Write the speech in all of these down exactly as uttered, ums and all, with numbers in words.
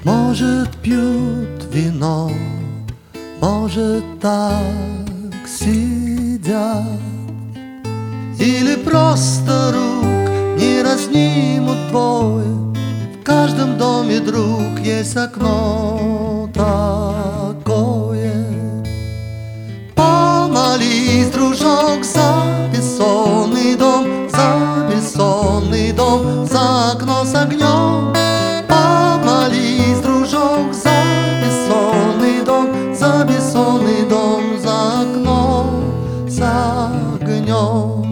Может, пьют вино, может, так сидят, или просто рук не разнимут двое. В каждом доме, друг, есть окно такое. Помолись, дружок, за бессонный дом, за бессонный дом, за окно с огнем. Помолись, дружок, за бессонный дом, за бессонный дом, за окно с огнем.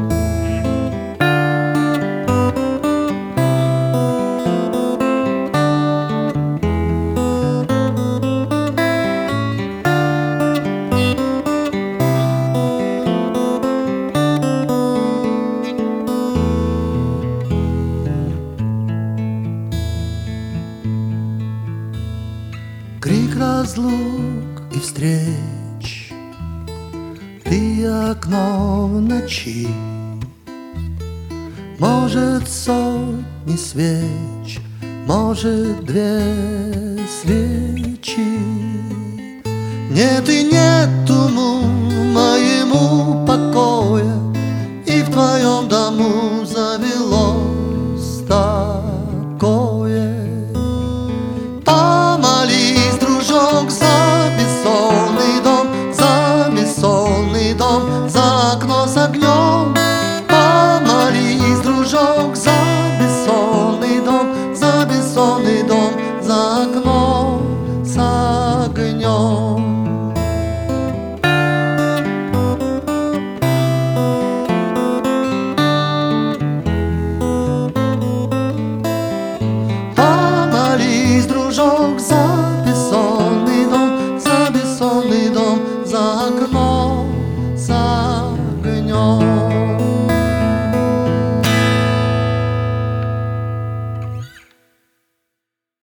Крик разлук и встреч, ты окно в ночи. Может, сотни свеч, может, две свечи. Нет и нету моему